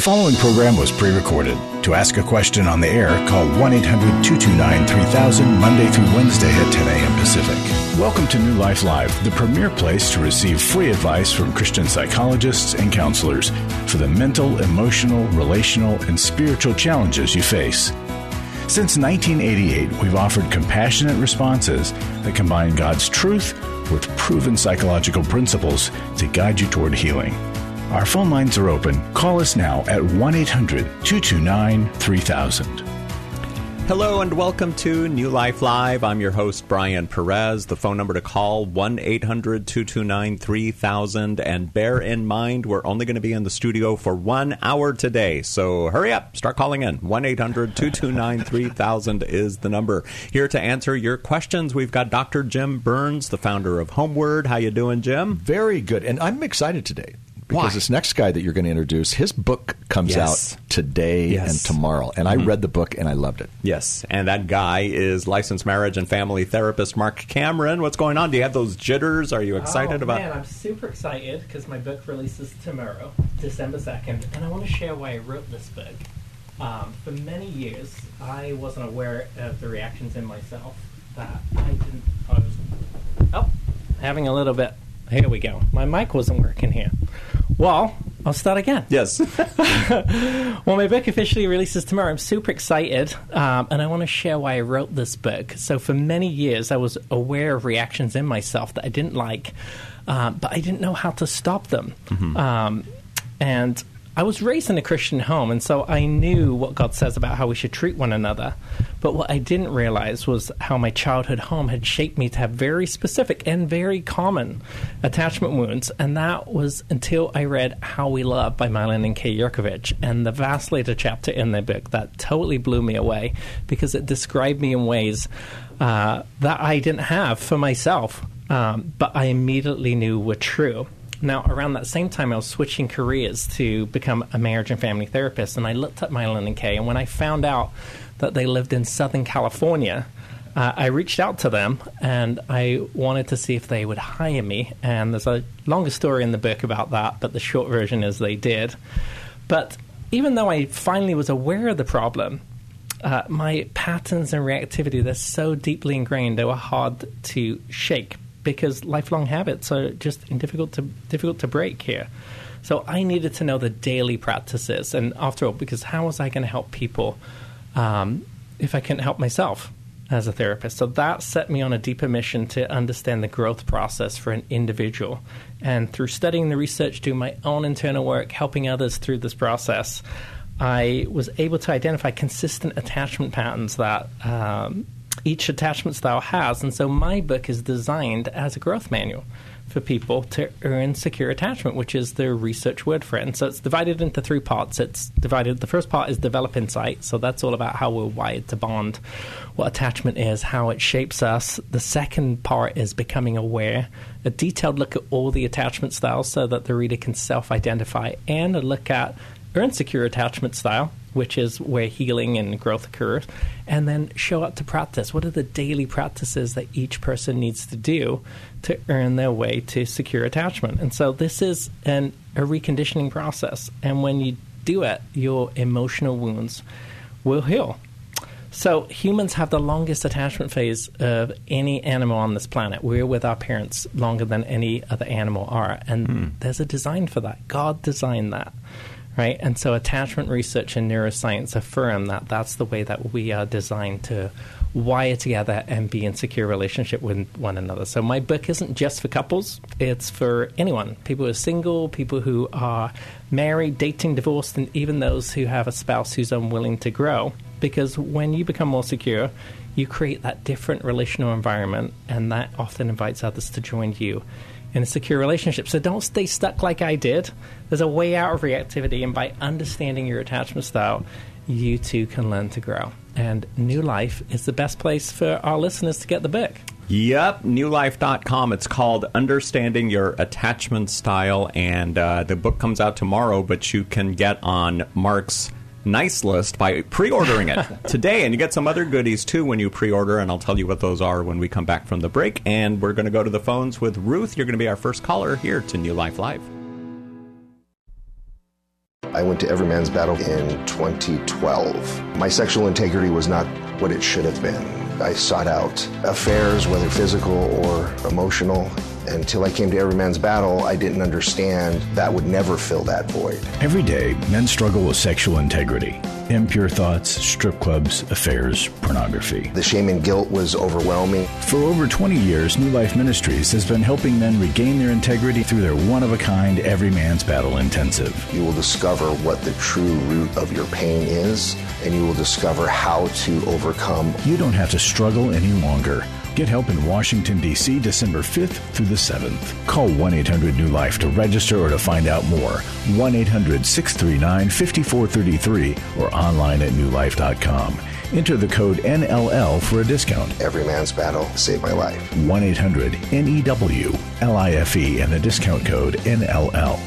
following program was pre-recorded. To ask a question on the air, call 1-800-229-3000 Monday through Wednesday at 10 a.m. Pacific. Welcome to New Life Live, the premier place to receive free advice from Christian psychologists and counselors for the mental, emotional, relational, and spiritual challenges you face. Since 1988, we've offered compassionate responses that combine God's truth with proven psychological principles to guide you toward healing. Our phone lines are open. Call us now at 1-800-229-3000. Hello and welcome to New Life Live. I'm your host, Brian Perez. The phone number to call, 1-800-229-3000. And bear in mind, we're only going to be in the studio for 1 hour today. So hurry up. Start calling in. 1-800-229-3000 is the number. Here to answer your questions, we've got Dr. Jim Burns, the founder of Homeward. How you doing, Jim? Very good. And I'm excited today. Why? Because this next guy that you're going to introduce, his book comes out today and tomorrow. And I read the book and I loved it. Yes. And that guy is licensed marriage and family therapist Mark Cameron. What's going on? Do you have those jitters? Are you excited about it? Man, I'm super excited because my book releases tomorrow, December 2nd. And I want to share why I wrote this book. For many years, I wasn't aware of the reactions in myself that I was having a little bit. Here we go. My mic wasn't working here. Well, I'll start again. Yes. Well, my book officially releases tomorrow. I'm super excited, and I want to share why I wrote this book. So for many years, I was aware of reactions in myself that I didn't like, but I didn't know how to stop them. And I was raised in a Christian home, and so I knew what God says about how we should treat one another. But what I didn't realize was how my childhood home had shaped me to have very specific and very common attachment wounds. And that was until I read How We Love by Mylon and Kay Yerkovich, and the vast later chapter in their book that totally blew me away because it described me in ways that I didn't have for myself, but I immediately knew were true. Now, around that same time, I was switching careers to become a marriage and family therapist, and I looked at Mylon and Kay, and when I found out that they lived in Southern California, I reached out to them, and I wanted to see if they would hire me. And there's a longer story in the book about that, but the short version is they did. But even though I finally was aware of the problem, my patterns and reactivity, they're so deeply ingrained, they were hard to shake, because lifelong habits are just difficult to break here. So I needed to know the daily practices. And after all, because how was I going to help people if I couldn't help myself as a therapist? So that set me on a deeper mission to understand the growth process for an individual. And through studying the research, doing my own internal work, helping others through this process, I was able to identify consistent attachment patterns that each attachment style has. And so my book is designed as a growth manual for people to earn secure attachment, which is the research word for it. And so it's divided into 3 parts. The first part is develop insight. So that's all about how we're wired to bond, what attachment is, how it shapes us. The second part is becoming aware, a detailed look at all the attachment styles so that the reader can self-identify, and a look at earn secure attachment style, which is where healing and growth occurs, and then show up to practice. What are the daily practices that each person needs to do to earn their way to secure attachment? And so this is a reconditioning process. And when you do it, your emotional wounds will heal. So humans have the longest attachment phase of any animal on this planet. We're with our parents longer than any other animal are. And there's a design for that. God designed that. Right? And so attachment research and neuroscience affirm that that's the way that we are designed to wire together and be in secure relationship with one another. So my book isn't just for couples. It's for anyone. People who are single, people who are married, dating, divorced, and even those who have a spouse who's unwilling to grow. Because when you become more secure, you create that different relational environment, and that often invites others to join you in a secure relationship. So don't stay stuck like I did. There's a way out of reactivity, and by understanding your attachment style, you too can learn to grow. And New Life is the best place for our listeners to get the book. Yep, newlife.com. It's called Understanding Your Attachment Style, and the book comes out tomorrow, but you can get on Mark's nice list by pre-ordering it today, and you get some other goodies too when you pre-order, and I'll tell you what those are when we come back from the break. And we're going to go to the phones with Ruth. You're going to be our first caller here to New Life Live. I went to Everyman's Battle in 2012. My sexual integrity was not what it should have been. I sought out affairs, whether physical or emotional. Until I came to Everyman's Battle, I didn't understand that would never fill that void. Every day, men struggle with sexual integrity. Impure thoughts, strip clubs, affairs, pornography. The shame and guilt was overwhelming. For over 20 years, New Life Ministries has been helping men regain their integrity through their one-of-a-kind Everyman's Battle Intensive. You will discover what the true root of your pain is, and you will discover how to overcome. You don't have to struggle any longer. Get help in Washington, D.C., December 5th through the 7th. Call 1-800-NEW-LIFE to register or to find out more. 1-800-639-5433 or online at newlife.com. Enter the code NLL for a discount. Everyman's Battle saved my life. 1-800-NEW-LIFE and the discount code NLL.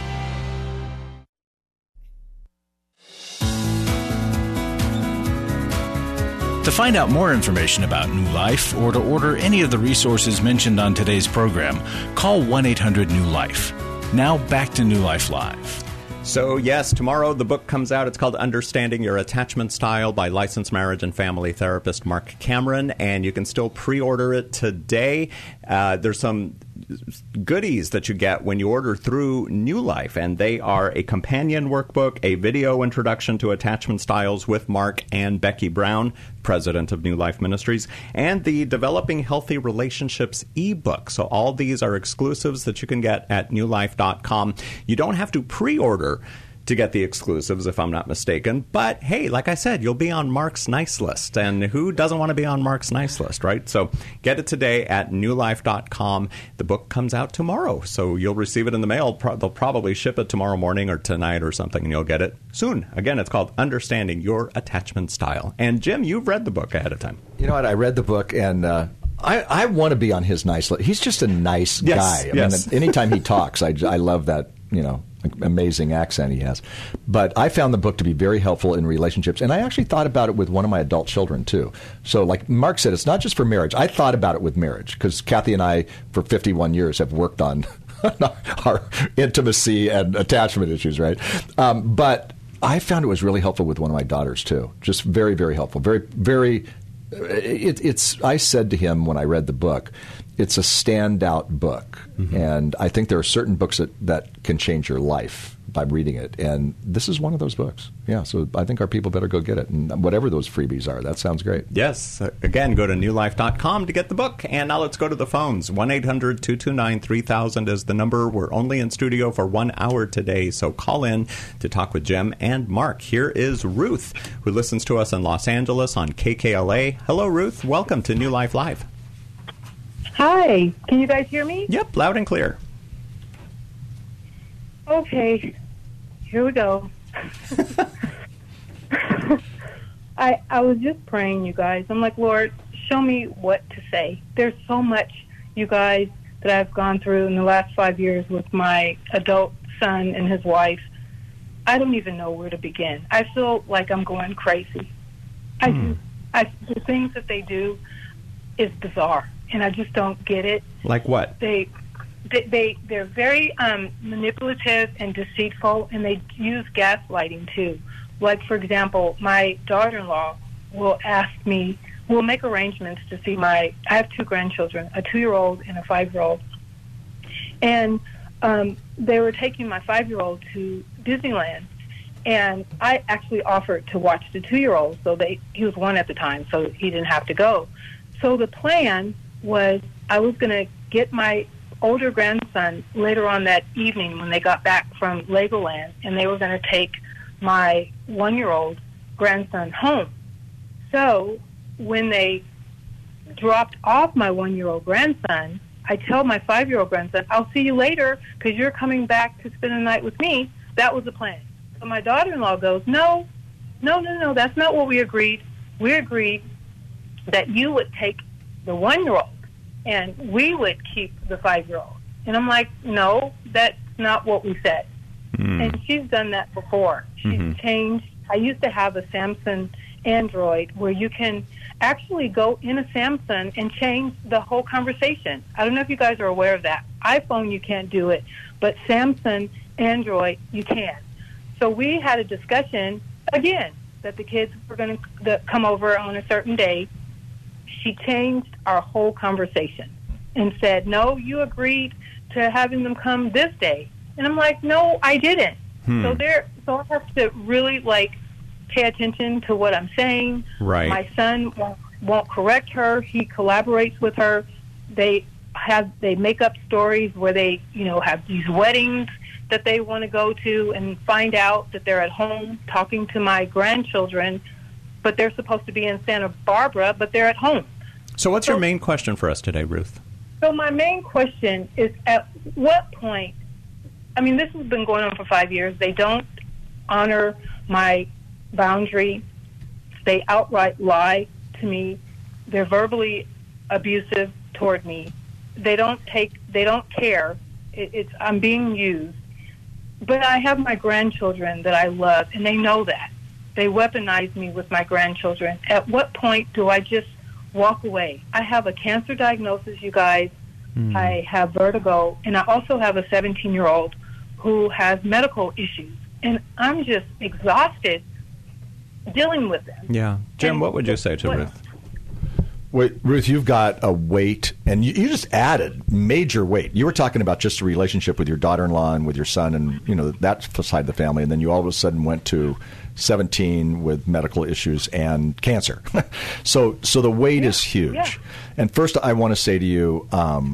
To find out more information about New Life or to order any of the resources mentioned on today's program, call 1-800-NEW-LIFE. Now back to New Life Live. So, yes, tomorrow the book comes out. It's called Understanding Your Attachment Style by licensed marriage and family therapist Mark Cameron, and you can still pre-order it today. There's some goodies that you get when you order through New Life, and they are a companion workbook, a video introduction to attachment styles with Mark and Becky Brown, president of New Life Ministries, and the Developing Healthy Relationships ebook. So all these are exclusives that you can get at newlife.com. You don't have to pre-order to get the exclusives, if I'm not mistaken. But, hey, like I said, you'll be on Mark's nice list. And who doesn't want to be on Mark's nice list, right? So get it today at newlife.com. The book comes out tomorrow, so you'll receive it in the mail. They'll probably ship it tomorrow morning or tonight or something, and you'll get it soon. Again, it's called Understanding Your Attachment Style. And, Jim, you've read the book ahead of time. You know what? I read the book, and I want to be on his nice list. He's just a nice guy. I mean, anytime he talks, I love that, amazing accent he has. But I found the book to be very helpful in relationships, and I actually thought about it with one of my adult children, too. So like Mark said, it's not just for marriage. I thought about it with marriage, because Kathy and I, for 51 years, have worked on our intimacy and attachment issues, right? But I found it was really helpful with one of my daughters, too. Just very, very helpful. Very, very... I said to him when I read the book, it's a standout book. Mm-hmm. And I think there are certain books that can change your life by reading it. And this is one of those books. Yeah, so I think our people better go get it. And whatever those freebies are, that sounds great. Yes. Again, go to newlife.com to get the book. And now let's go to the phones. 1-800-229-3000 is the number. We're only in studio for 1 hour today, so call in to talk with Jim and Mark. Here is Ruth, who listens to us in Los Angeles on KKLA. Hello, Ruth. Welcome to New Life Live. Hi. Can you guys hear me? Yep, loud and clear. Okay. Here we go. I was just praying, you guys. I'm like, Lord, show me what to say. There's so much, you guys, that I've gone through in the last 5 years with my adult son and his wife. I don't even know where to begin. I feel like I'm going crazy. The things that they do is bizarre, and I just don't get it. Like what? They're very manipulative and deceitful, and they use gaslighting too. Like, for example, my daughter-in-law will make arrangements to see I have two grandchildren, a 2-year-old and a 5-year-old. And they were taking my 5-year-old to Disneyland, and I actually offered to watch the 2-year-old. So he was 1 at the time, so he didn't have to go. So the plan was I was going to get my older grandson later on that evening when they got back from Legoland, and they were going to take my 1-year-old grandson home. So when they dropped off my 1-year-old grandson, I tell my 5-year-old grandson, I'll see you later because you're coming back to spend the night with me. That was the plan. So my daughter-in-law goes, no, that's not what we agreed. We agreed that you would take the 1-year-old and we would keep the 5-year-old. And I'm like, no, that's not what we said. And she's done that before. She's changed. I used to have a Samsung Android where you can actually go in a Samsung and change the whole conversation. I don't know if you guys are aware of that. iPhone, you can't do it, but Samsung Android, you can. So we had a discussion, again, that the kids were going to come over on a certain day. She changed our whole conversation and said, no, you agreed to having them come this day. And I'm like, no, I didn't. So I have to really, pay attention to what I'm saying. Right. My son won't correct her. He collaborates with her. They make up stories where they, have these weddings that they want to go to and find out that they're at home talking to my grandchildren, but they're supposed to be in Santa Barbara, but they're at home. So what's your main question for us today, Ruth? So my main question is, at what point, this has been going on for 5 years. They don't honor my boundary. They outright lie to me. They're verbally abusive toward me. They don't care. I'm being used. But I have my grandchildren that I love, and they know that. They weaponize me with my grandchildren. At what point do I just walk away? I have a cancer diagnosis, you guys. I have vertigo, and I also have a 17-year-old who has medical issues. And I'm just exhausted dealing with them. Yeah. Jim, what would you say to Ruth? Wait, Ruth, you've got a weight, and you just added major weight. You were talking about just a relationship with your daughter-in-law and with your son and, that side of the family, and then you all of a sudden went to 17 with medical issues and cancer. So the weight is huge. Yeah. And first, I want to say to you,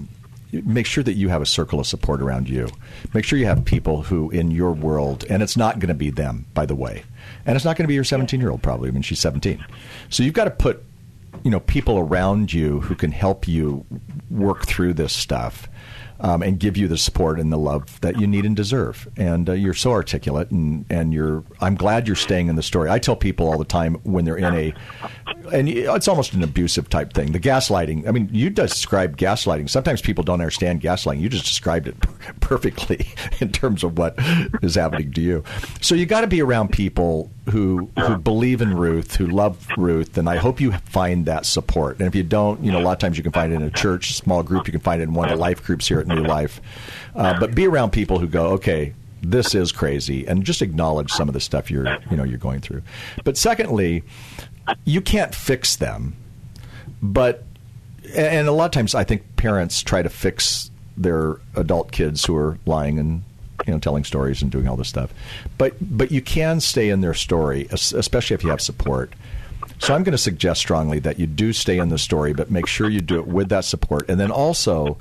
make sure that you have a circle of support around you. Make sure you have people who, in your world, and it's not going to be them, by the way, and it's not going to be your 17-year-old probably. She's 17. So you've got to put people around you who can help you work through this stuff and give you the support and the love that you need and deserve. And you're so articulate, and I'm glad you're staying in the story. I tell people all the time when they're in and it's almost an abusive type thing. The gaslighting, you described gaslighting. Sometimes people don't understand gaslighting. You just described it perfectly in terms of what is happening to you. So you got to be around people who believe in Ruth, who love Ruth, and I hope you find that support. And if you don't, a lot of times you can find it in a church, small group. You can find it in one of the life groups here at New Life. But be around people who go, okay, this is crazy, and just acknowledge some of the stuff you're going through. But secondly, you can't fix them, and a lot of times I think parents try to fix their adult kids who are lying and telling stories and doing all this stuff. But you can stay in their story, especially if you have support. So I'm going to suggest strongly that you do stay in the story, but make sure you do it with that support. And then also,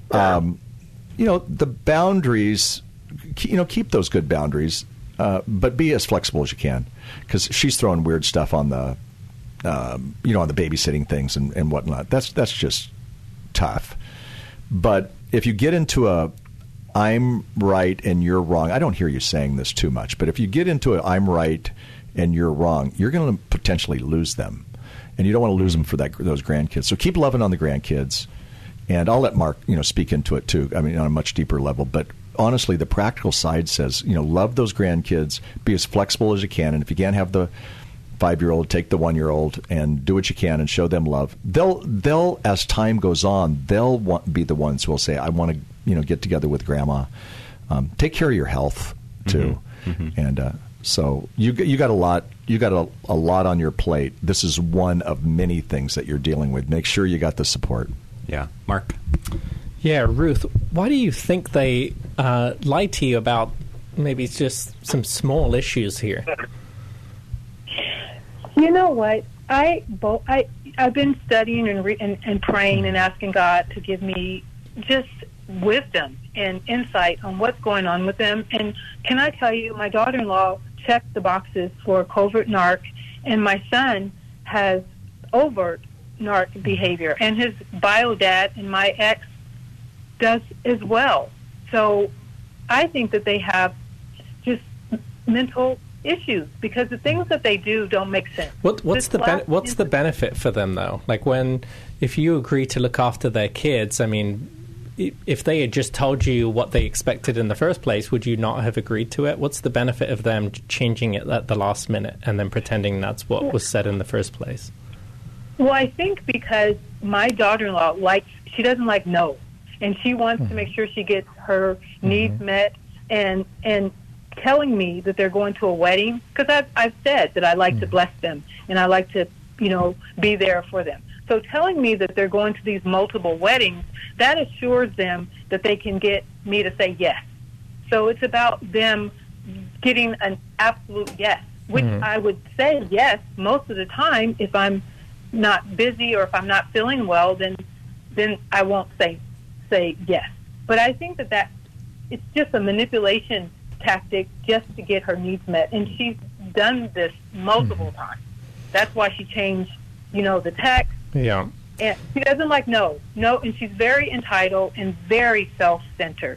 the boundaries, keep those good boundaries, but be as flexible as you can, because she's throwing weird stuff on the, on the babysitting things and whatnot. That's just tough. But if you get into I'm right and you're wrong, I don't hear you saying this too much, but if you get into I'm right and you're wrong, you're going to potentially lose them. And you don't want to lose them for those grandkids. So keep loving on the grandkids. And I'll let Mark, speak into it too, on a much deeper level. But honestly, the practical side says, love those grandkids, be as flexible as you can. And if you can't have the 5-year-old, take the 1-year-old and do what you can and show them love. They'll as time goes on, they'll be the ones who will say, I want to, get together with grandma. Take care of your health too. Mm-hmm. And so you got a lot. You got a lot on your plate. This is one of many things that you're dealing with. Make sure you got the support. Yeah, Mark. Yeah, Ruth. Why do you think they lied to you about maybe just some small issues here? You know what? I've been studying and praying and asking God to give me just wisdom and insight on what's going on with them. And can I tell you, my daughter-in-law checked the boxes for covert narc, and my son has overt narc behavior, and his bio dad and my ex does as well. So I think that they have just mental issues because the things that they do don't make sense. What's the benefit for them though? Like if you agree to look after their kids, if they had just told you what they expected in the first place, would you not have agreed to it? What's the benefit of them changing it at the last minute and then pretending that's what was said in the first place? Well, I think because my daughter-in-law she doesn't like no, and she wants to make sure she gets her needs met, and telling me that they're going to a wedding, because I've said that I like to bless them and I like to, be there for them. So telling me that they're going to these multiple weddings, that assures them that they can get me to say yes. So it's about them getting an absolute yes, which I would say yes most of the time. If I'm not busy or if I'm not feeling well, then I won't say yes. But I think that it's just a manipulation tactic just to get her needs met, and she's done this multiple times. That's why she changed, the text. Yeah. And she doesn't like no, and she's very entitled and very self-centered,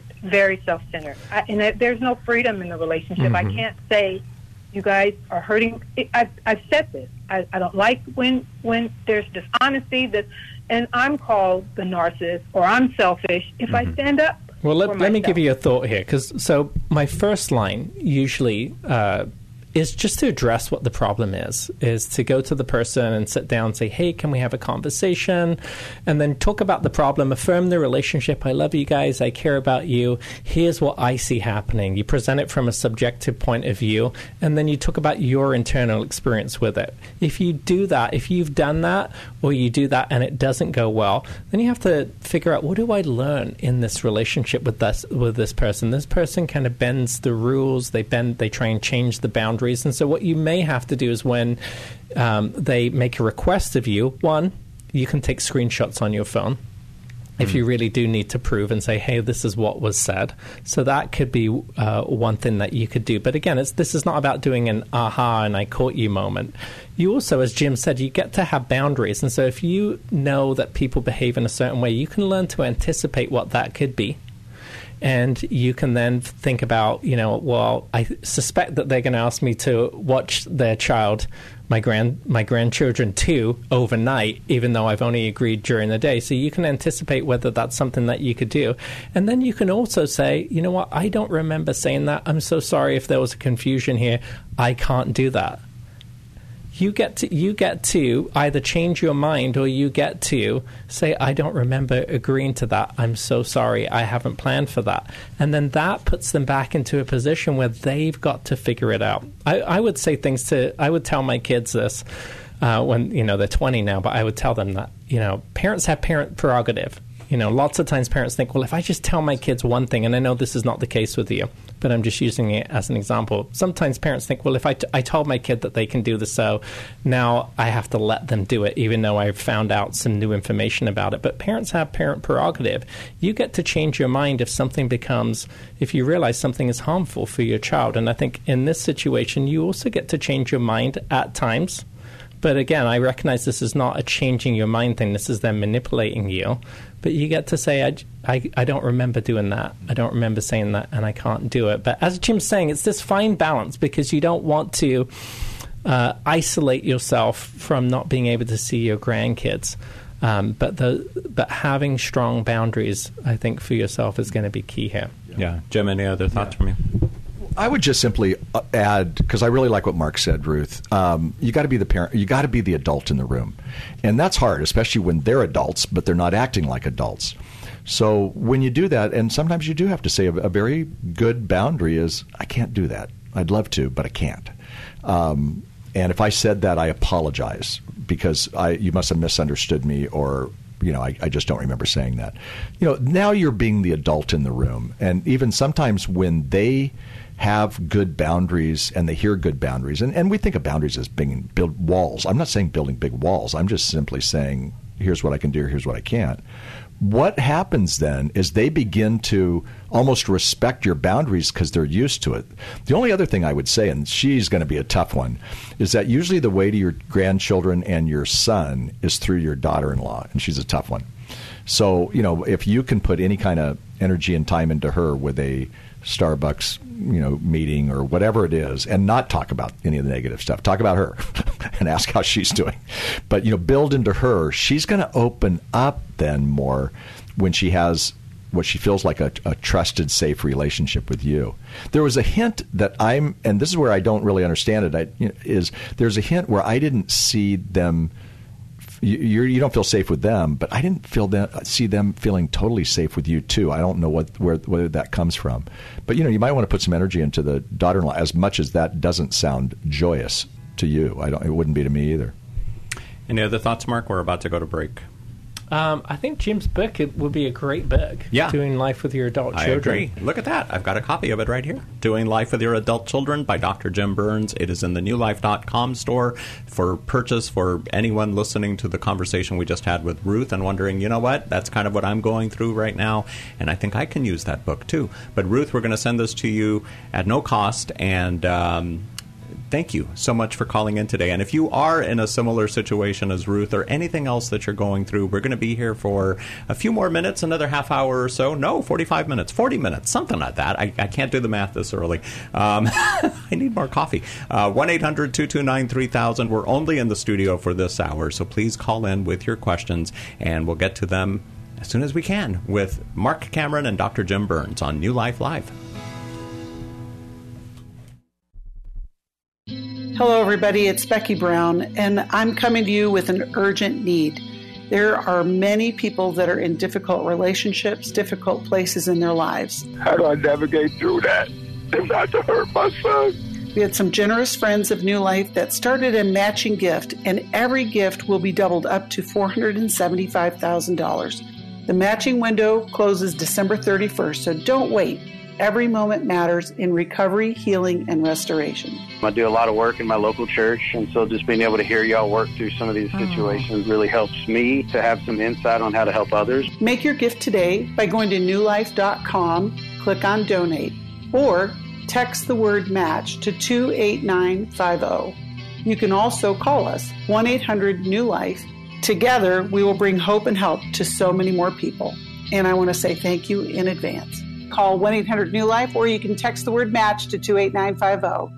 and there's no freedom in the relationship. I can't say you guys are hurting. I've said this. I don't like when there's dishonesty, and I'm called the narcissist or I'm selfish if I stand up. Well, let me give you a thought here, so my first line usually is just to address what the problem is to go to the person and sit down and say, hey, can we have a conversation? And then talk about the problem, affirm the relationship. I love you guys. I care about you. Here's what I see happening. You present it from a subjective point of view, and then you talk about your internal experience with it. If you do that, if you've done that, or you do that and it doesn't go well, then you have to figure out, what do I learn in this relationship with this person? This person kind of bends the rules. They try and change the boundaries. And so what you may have to do is when they make a request of you, one, you can take screenshots on your phone if you really do need to prove and say, hey, this is what was said. So that could be one thing that you could do. But again, this is not about doing an aha and I caught you moment. You also, as Jim said, you get to have boundaries. And so if you know that people behave in a certain way, you can learn to anticipate what that could be. And you can then think about, well, I suspect that they're going to ask me to watch their child, my grandchildren too, overnight, even though I've only agreed during the day. So you can anticipate whether that's something that you could do. And then you can also say, you know what, I don't remember saying that. I'm so sorry if there was a confusion here. I can't do that. You get to either change your mind or you get to say, I don't remember agreeing to that. I'm so sorry. I haven't planned for that. And then that puts them back into a position where they've got to figure it out. I would say I would tell my kids this when, they're 20 now, but I would tell them that, parents have parent prerogative. Lots of times parents think, well, if I just tell my kids one thing, and I know this is not the case with you, but I'm just using it as an example. Sometimes parents think, well, if I told my kid that they can do this, so now I have to let them do it, even though I've found out some new information about it. But parents have parent prerogative. You get to change your mind if you realize something is harmful for your child. And I think in this situation, you also get to change your mind at times. But again, I recognize this is not a changing your mind thing. This is them manipulating you. But you get to say, I don't remember doing that. I don't remember saying that, and I can't do it. But as Jim's saying, it's this fine balance because you don't want to isolate yourself from not being able to see your grandkids. But having strong boundaries, I think, for yourself is going to be key here. Yeah. Jim, any other thoughts from you? I would just simply add, because I really like what Mark said, Ruth. You got to be the parent. You got to be the adult in the room, and that's hard, especially when they're adults, but they're not acting like adults. So when you do that, and sometimes you do have to say a very good boundary is, I can't do that. I'd love to, but I can't. And if I said that, I apologize because you must have misunderstood me, or I just don't remember saying that. Now you're being the adult in the room, and even sometimes when they have good boundaries and they hear good boundaries, and we think of boundaries as build walls. I'm not saying building big walls. I'm just simply saying, here's what I can do, here's what I can't. What happens then is they begin to almost respect your boundaries because they're used to it. The only other thing I would say, and she's going to be a tough one, is that usually the way to your grandchildren and your son is through your daughter-in-law, and she's a tough one. So, if you can put any kind of energy and time into her with a Starbucks, meeting or whatever it is, and not talk about any of the negative stuff. Talk about her and ask how she's doing. But, build into her. She's going to open up then more when she has what she feels like a trusted, safe relationship with you. There was a hint that and this is where I don't really understand it, is there's a hint where I didn't see them, you don't feel safe with them, but I didn't see them feeling totally safe with you too. I don't know where that comes from, but you might want to put some energy into the daughter-in-law. As much as that doesn't sound joyous to you, it wouldn't be to me either. Any other thoughts, Mark? We're about to go to break. I think Jim's book would be a great book. Yeah. Doing Life with Your Adult Children. I agree. Look at that. I've got a copy of it right here. Doing Life with Your Adult Children by Dr. Jim Burns. It is in the newlife.com store for purchase for anyone listening to the conversation we just had with Ruth and wondering, you know what, that's kind of what I'm going through right now, and I think I can use that book too. But Ruth, we're going to send this to you at no cost, and thank you so much for calling in today. And if you are in a similar situation as Ruth or anything else that you're going through, we're going to be here for a few more minutes, another half hour or so. No, 45 minutes, 40 minutes, something like that. I can't do the math this early. I need more coffee. 1-800-229-3000. We're only in the studio for this hour, so please call in with your questions, and we'll get to them as soon as we can with Mark Cameron and Dr. Jim Burns on New Life Live. Hello, everybody. It's Becky Brown, and I'm coming to you with an urgent need. There are many people that are in difficult relationships, difficult places in their lives. How do I navigate through that and not to hurt my son? We had some generous friends of New Life that started a matching gift, and every gift will be doubled up to $475,000. The matching window closes December 31st, so don't wait. Every moment matters in recovery, healing, and restoration. I do a lot of work in my local church, and so just being able to hear y'all work through some of these situations really helps me to have some insight on how to help others. Make your gift today by going to newlife.com, click on Donate, or text the word MATCH to 28950. You can also call us, 1-800-NEW-LIFE. Together, we will bring hope and help to so many more people. And I want to say thank you in advance. Call 1-800-NEW-LIFE, or you can text the word MATCH to 28950.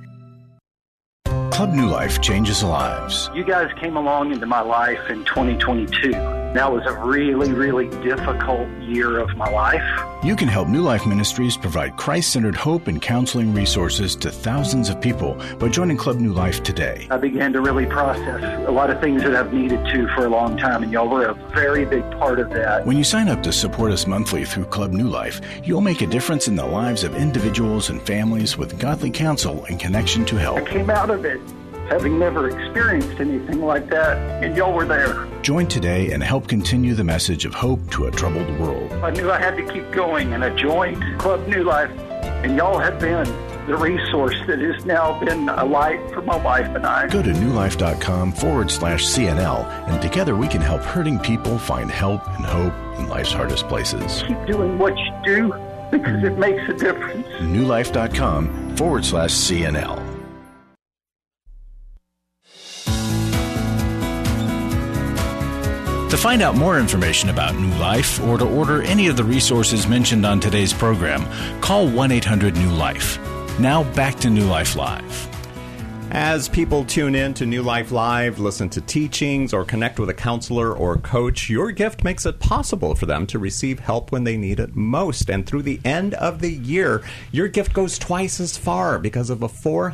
Club New Life changes lives. You guys came along into my life in 2022. That was a really, really difficult year of my life. You can help New Life Ministries provide Christ-centered hope and counseling resources to thousands of people by joining Club New Life today. I began to really process a lot of things that I've needed to for a long time, and y'all were a very big part of that. When you sign up to support us monthly through Club New Life, you'll make a difference in the lives of individuals and families with godly counsel and connection to help. I came out of it having never experienced anything like that, and y'all were there. Join today and help continue the message of hope to a troubled world. I knew I had to keep going, and I joined Club New Life, and y'all have been the resource that has now been a light for my wife and I. Go to newlife.com/CNL, and together we can help hurting people find help and hope in life's hardest places. Keep doing what you do, because it makes a difference. newlife.com/CNL. To find out more information about New Life or to order any of the resources mentioned on today's program, call 1-800-NEW-LIFE. Now back to New Life Live. As people tune in to New Life Live, listen to teachings, or connect with a counselor or coach, your gift makes it possible for them to receive help when they need it most. And through the end of the year, your gift goes twice as far because of a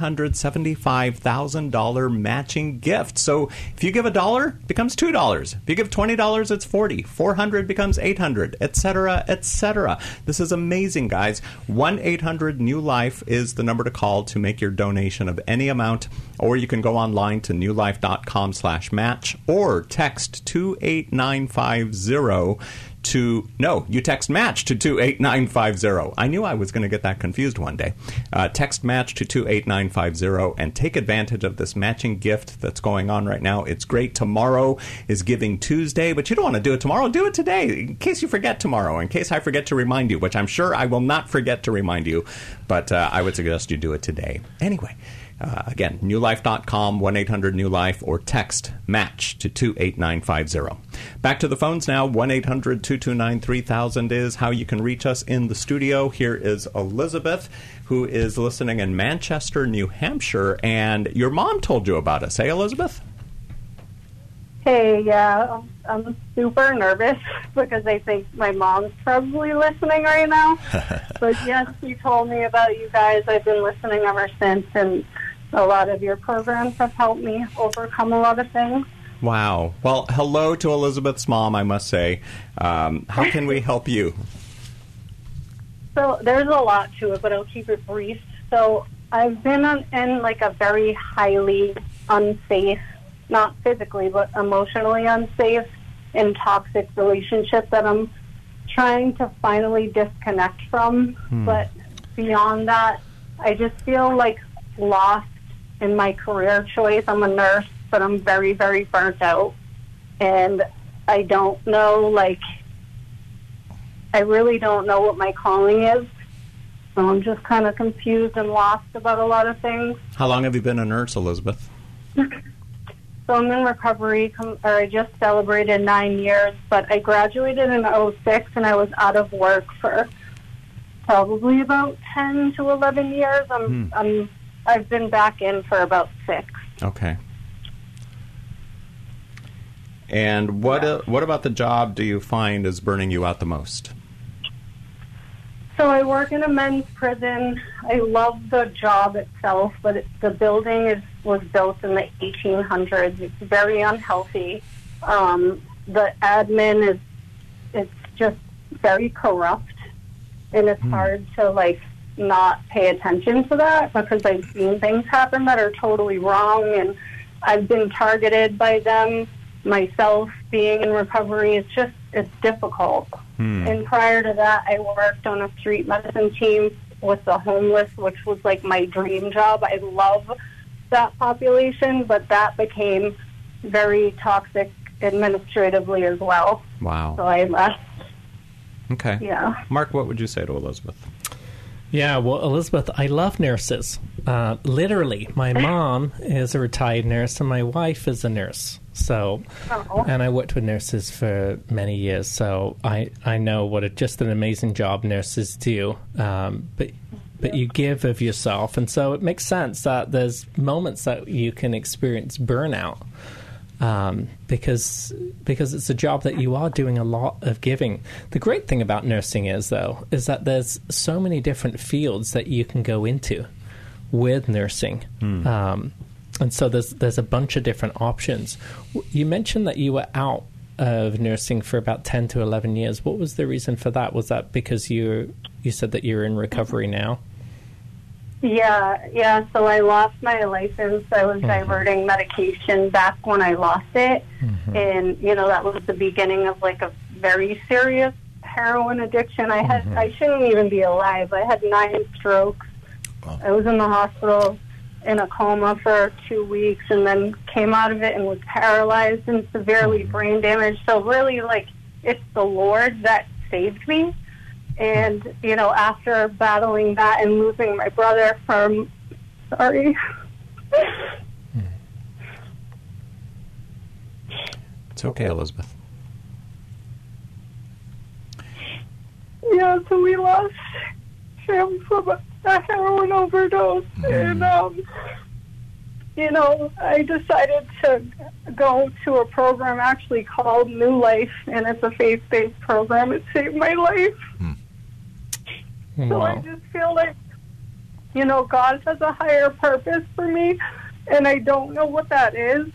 $475,000 matching gift. So if you give $1, it becomes $2. If you give $20, it's $40. $400 becomes $800, etc., etc. This is amazing, guys. 1-800-NEW-LIFE is the number to call to make your donation of any amount. Or you can go online to newlife.com/match or text 28950 you text MATCH to 28950. I knew I was going to get that confused one day. Text MATCH to 28950 and take advantage of this matching gift that's going on right now. It's great. Tomorrow is Giving Tuesday, but you don't want to do it tomorrow. Do it today in case you forget tomorrow, in case I forget to remind you, which I'm sure I will not forget to remind you, but I would suggest you do it today. Anyway. Again, newlife.com, 1-800-NEW-LIFE, or text MATCH to 28950. Back to the phones now. 1-800-229-3000 is how you can reach us in the studio. Here is Elizabeth, who is listening in Manchester, New Hampshire, and your mom told you about us. Hey, Elizabeth? Hey, yeah, I'm super nervous because I think my mom's probably listening right now. But yes, she told me about you guys. I've been listening ever since, and a lot of your programs have helped me overcome a lot of things. Wow. Well, hello to Elizabeth's mom, I must say. How can we help you? So there's a lot to it, but I'll keep it brief. So I've been in like a very highly unsafe, not physically, but emotionally unsafe and toxic relationship that I'm trying to finally disconnect from. But beyond that, I just feel like lost in my career choice. I'm a nurse, but I'm very, very burnt out. And I don't know, I really don't know what my calling is. So I'm just kind of confused and lost about a lot of things. How long have you been a nurse, Elizabeth? So I'm in recovery, I just celebrated 9 years, but I graduated in 2006 and I was out of work for probably about 10 to 11 years. I've been back in for about 6. Okay. And what about the job do you find is burning you out the most? So I work in a men's prison. I love the job itself, but the building was built in the 1800s. It's very unhealthy. The admin it's just very corrupt, and it's hard to not pay attention to that because I've seen things happen that are totally wrong, and I've been targeted by them myself being in recovery. It's difficult. And prior to that, I worked on a street medicine team with the homeless, which was like my dream job. I love that population, but that became very toxic administratively as well. Wow. So I left. Okay. Yeah. Mark, what would you say to Elizabeth? Yeah, well, Elizabeth, I love nurses. Literally, my mom is a retired nurse and my wife is a nurse. So, and I worked with nurses for many years, so I know what just an amazing job nurses do. But you give of yourself, and so it makes sense that there's moments that you can experience burnout. Because it's a job that you are doing a lot of giving. The great thing about nursing is that there's so many different fields that you can go into with nursing. And so there's a bunch of different options. You mentioned that you were out of nursing for about 10 to 11 years. What was the reason for that? Was that because you said that you're in recovery now? Yeah. So I lost my license. I was diverting medication back when I lost it. And, that was the beginning of a very serious heroin addiction. I shouldn't even be alive. I had 9 strokes. Wow. I was in the hospital in a coma for 2 weeks and then came out of it and was paralyzed and severely brain damaged. So really, it's the Lord that saved me. And, after battling that and losing my brother from... Sorry. It's okay, Elizabeth. Yeah, so we lost him from a heroin overdose. And, I decided to go to a program actually called New Life, and it's a faith-based program. It saved my life. So I just feel like, God has a higher purpose for me, and I don't know what that is.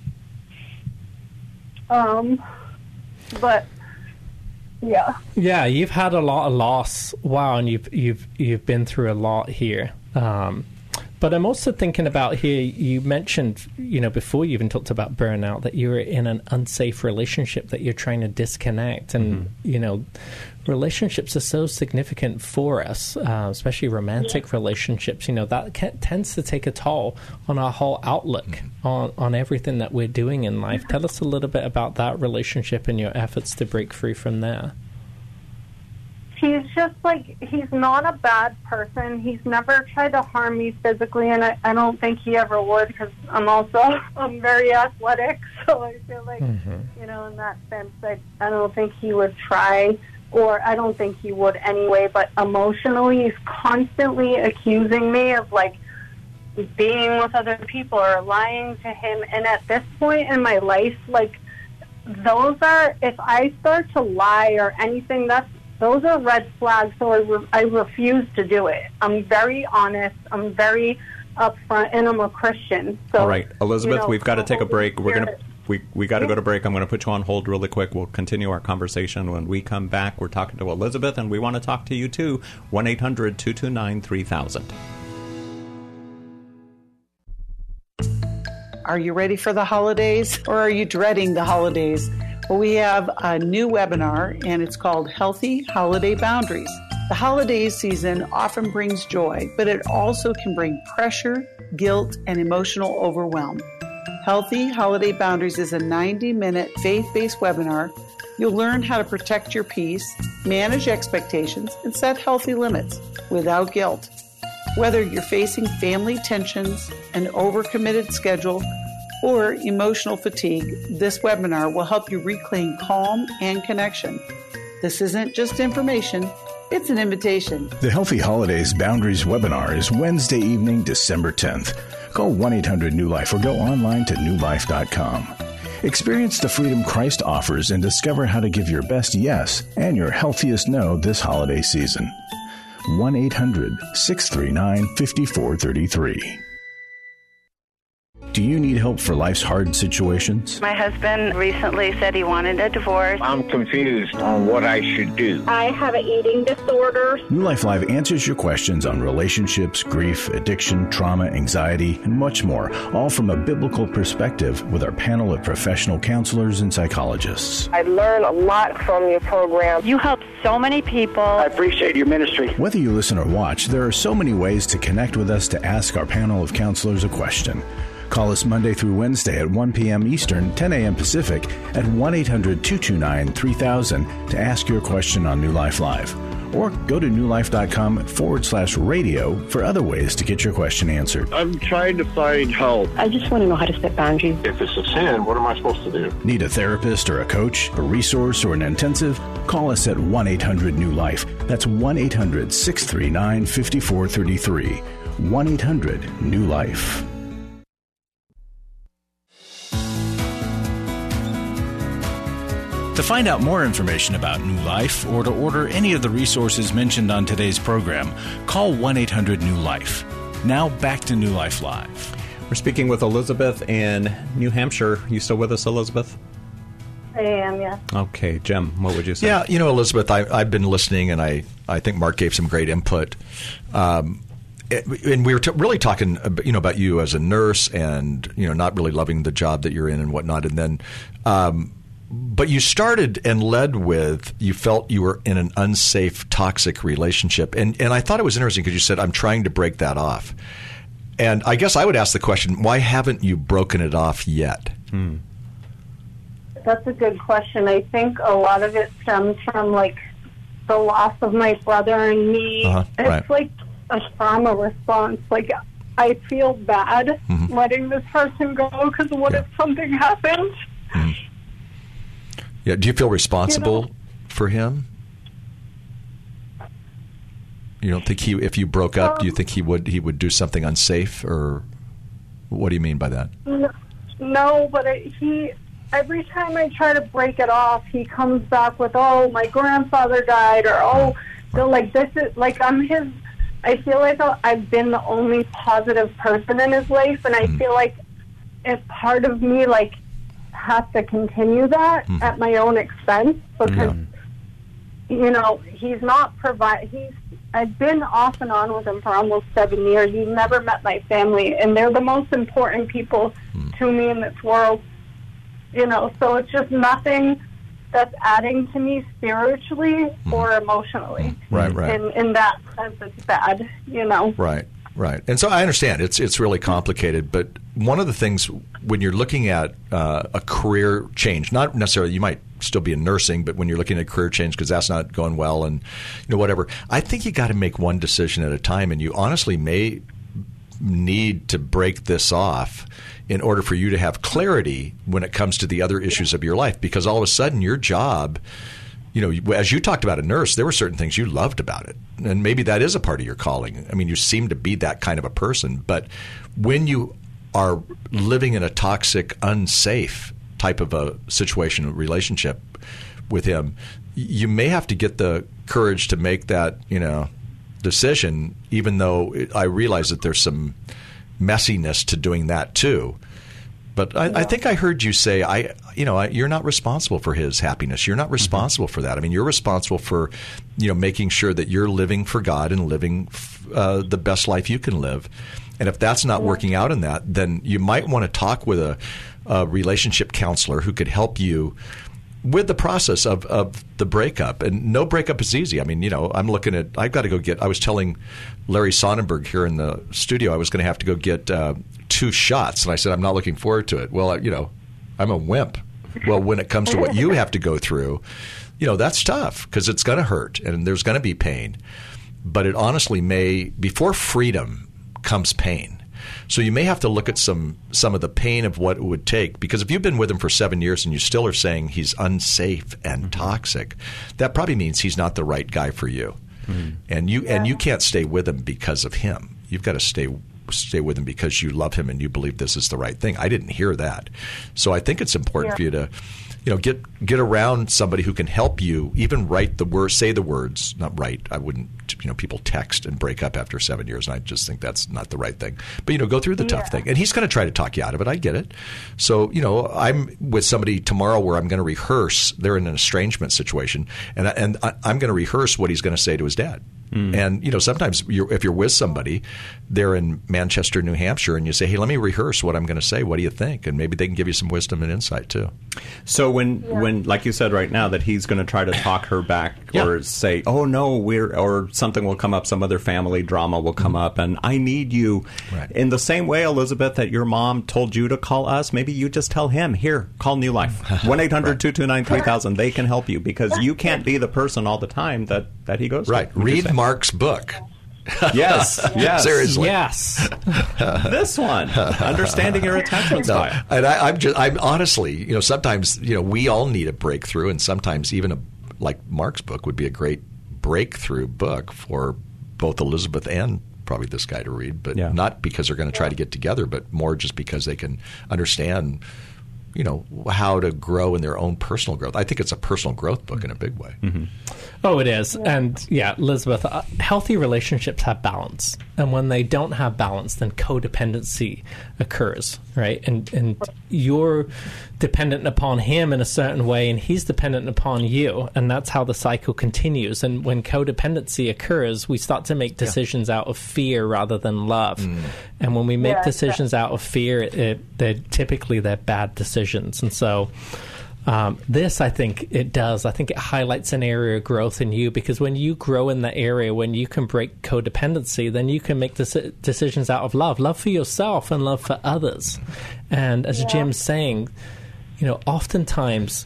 But yeah. Yeah, you've had a lot of loss. Wow, and you've been through a lot here. But I'm also thinking about here, you mentioned, before you even talked about burnout, that you were in an unsafe relationship that you're trying to disconnect. And, relationships are so significant for us, especially romantic relationships. That tends to take a toll on our whole outlook on everything that we're doing in life. Tell us a little bit about that relationship and your efforts to break free from there. He's just he's not a bad person. He's never tried to harm me physically, and I don't think he ever would because I'm very athletic. So I feel like, in that sense, I don't think he would try, or I don't think he would anyway. But emotionally, he's constantly accusing me of being with other people or lying to him. And at this point in my life, those are, if I start to lie or anything, those are red flags, so I refuse to do it. I'm very honest. I'm very upfront, and I'm a Christian. So, all right, Elizabeth, we've got to take a break. We're we got to go to break. I'm going to put you on hold really quick. We'll continue our conversation when we come back. We're talking to Elizabeth, and we want to talk to you too. 1-800-229-3000. Are you ready for the holidays, or are you dreading the holidays? Well, we have a new webinar, and it's called Healthy Holiday Boundaries. The holiday season often brings joy, but it also can bring pressure, guilt, and emotional overwhelm. Healthy Holiday Boundaries is a 90-minute faith-based webinar. You'll learn how to protect your peace, manage expectations, and set healthy limits without guilt. Whether you're facing family tensions, an overcommitted schedule, or emotional fatigue, this webinar will help you reclaim calm and connection. This isn't just information, it's an invitation. The Healthy Holidays Boundaries webinar is Wednesday evening, December 10th. Call 1-800-NEW-LIFE or go online to newlife.com. Experience the freedom Christ offers and discover how to give your best yes and your healthiest no this holiday season. 1-800-639-5433. Do you need help for life's hard situations? My husband recently said he wanted a divorce. I'm confused on what I should do. I have an eating disorder. New Life Live answers your questions on relationships, grief, addiction, trauma, anxiety, and much more, all from a biblical perspective with our panel of professional counselors and psychologists. I learn a lot from your program. You help so many people. I appreciate your ministry. Whether you listen or watch, there are so many ways to connect with us to ask our panel of counselors a question. Call us Monday through Wednesday at 1 p.m. Eastern, 10 a.m. Pacific at 1-800-229-3000 to ask your question on New Life Live. Or go to newlife.com/radio for other ways to get your question answered. I'm trying to find help. I just want to know how to set boundaries. If it's a sin, what am I supposed to do? Need a therapist or a coach, a resource, or an intensive? Call us at 1-800-NEW-LIFE. That's 1-800-639-5433. 1-800-NEW-LIFE. To find out more information about New Life or to order any of the resources mentioned on today's program, call 1-800-NEW-LIFE. Now back to New Life Live. We're speaking with Elizabeth in New Hampshire. You still with us, Elizabeth? I am, yeah. Okay, Jim, what would you say? Yeah, Elizabeth, I've been listening, and I think Mark gave some great input. And we were really talking, about you as a nurse, and not really loving the job that you're in and whatnot. And then, but you started and led with you felt you were in an unsafe, toxic relationship, and I thought it was interesting because you said, "I'm trying to break that off." And I guess I would ask the question, why haven't you broken it off yet? That's a good question. I think a lot of it stems from the loss of my brother and me. It's like a trauma response. I feel bad letting this person go because what if something happened? Yeah. Do you feel responsible for him? You don't think if you broke up, do you think he would do something unsafe, or what do you mean by that? No, but every time I try to break it off, he comes back with, "Oh, my grandfather died," or this is I'm his. I feel like I've been the only positive person in his life, and I feel like if part of me has to continue that at my own expense because he's not I've been off and on with him for almost 7 years. He's never met my family, and they're the most important people to me in this world. So it's just nothing that's adding to me spiritually or emotionally. Right. In that sense, it's bad. Right. And so I understand it's really complicated, but one of the things when you're looking at a career change, not necessarily you might still be in nursing, but when you're looking at a career change because that's not going well and whatever, I think you got to make one decision at a time, and you honestly may need to break this off in order for you to have clarity when it comes to the other issues of your life, because all of a sudden your job, as you talked about a nurse, there were certain things you loved about it, and maybe that is a part of your calling. I mean, you seem to be that kind of a person, but when you are living in a toxic, unsafe type of a situation, relationship with him, you may have to get the courage to make that, decision, even though I realize that there's some messiness to doing that too. But I think I heard you say, you're not responsible for his happiness. You're not responsible for that. I mean, you're responsible for, making sure that you're living for God and living the best life you can live. And if that's not working out in that, then you might want to talk with a relationship counselor who could help you with the process of the breakup. And no breakup is easy. I mean, I'm looking at, I've got to go get, I was telling Larry Sonnenberg here in the studio I was going to have to go get 2 shots. And I said, I'm not looking forward to it. Well, I'm a wimp. Well, when it comes to what you have to go through, that's tough because it's going to hurt and there's going to be pain. But it honestly before freedom comes pain. So you may have to look at some of the pain of what it would take, because if you've been with him for 7 years and you still are saying he's unsafe and toxic, that probably means he's not the right guy for you. And you can't stay with him because of him. You've got to stay with him because you love him and you believe this is the right thing. I didn't hear that. So I think it's important for you to get around somebody who can help you even write the words, say the words, not write. I wouldn't, people text and break up after 7 years, and I just think that's not the right thing. But, go through the tough thing. And he's going to try to talk you out of it. I get it. So, I'm with somebody tomorrow where I'm going to rehearse. They're in an estrangement situation, and I'm going to rehearse what he's going to say to his dad. And, sometimes if you're with somebody, they're in Manchester, New Hampshire, and you say, hey, let me rehearse what I'm going to say. What do you think? And maybe they can give you some wisdom and insight, too. So when like you said right now, that he's going to try to talk her back or say, oh, no, or something will come up, some other family drama will come up, and I need you. Right. In the same way, Elizabeth, that your mom told you to call us, maybe you just tell him, here, call New Life. 1-800-229-3000. They can help you because you can't be the person all the time that he goes to. Right. Read Mark's book. Yes. Seriously. Yes. This one, Understanding Your Attachment Style. And I'm honestly, sometimes, we all need a breakthrough, and sometimes even like Mark's book would be a great breakthrough book for both Elizabeth and probably this guy to read, but not because they're going to try to get together, but more just because they can understand, how to grow in their own personal growth. I think it's a personal growth book in a big way. Mm-hmm. Oh, it is. And Elizabeth, healthy relationships have balance. And when they don't have balance, then codependency occurs, right? And you're dependent upon him in a certain way, and he's dependent upon you. And that's how the cycle continues. And when codependency occurs, we start to make decisions out of fear rather than love. And when we make decisions out of fear, they're typically bad decisions. And so this, I think it does. I think it highlights an area of growth in you, because when you grow in that area, when you can break codependency, then you can make decisions out of love for yourself and love for others. And as Jim's saying, oftentimes